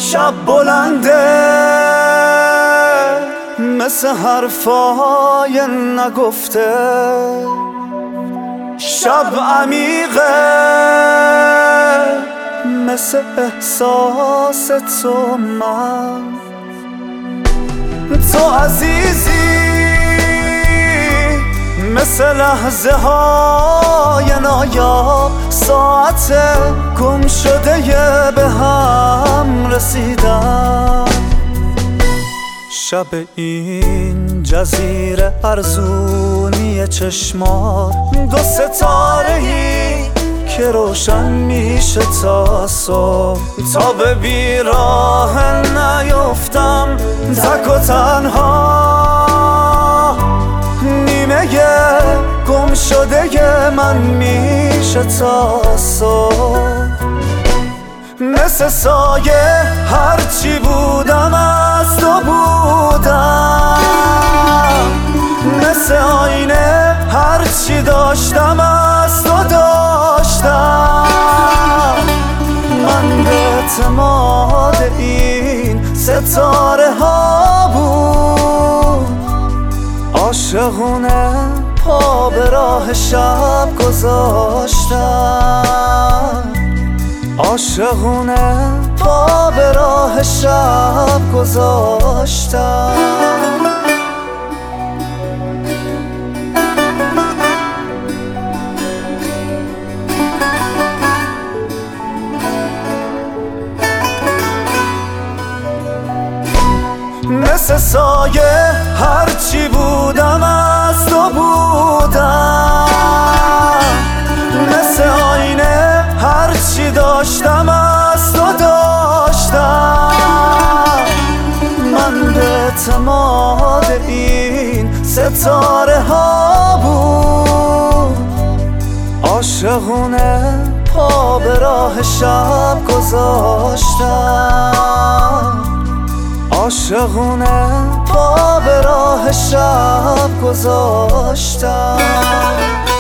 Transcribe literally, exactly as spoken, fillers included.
شب بلنده مثل حرفای نگفته، شب عمیقه مثل احساس تو. من تو عزیزی مثل لحظه های نایاب، ساعت گم شده به هم رسیدن. شب این جزیره ارزونی چشمات، دو ستاره‌ای که روشن میشه تا صبح. تا به بیراه نیفتم تک و تنها، نیمه گم شده من میشه تا صبح. مثل سایه هرچی بودم از تو بودم، مثل آینه هرچی داشتم از تو داشتم. من به اعتماد این ستاره ها بود، عاشقونه پا به راه شب گذاشتم. عاشقونه پا به راه شب گذاشتم. مثل سایه هرچی بودم از تو بودم، مثل آینه هرچی داشتم از تو داشتم. من به اعتماد این ستاره ها بود، عاشقونه پا به راه شب گذاشتم. عاشقونه پا به راه شب گذاشتم.